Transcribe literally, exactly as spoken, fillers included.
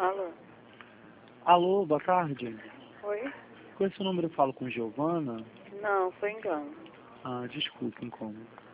Alô? Alô, boa tarde. Oi? Com esse número eu falo com Giovana? Não, foi engano. Ah, desculpa, incômodo.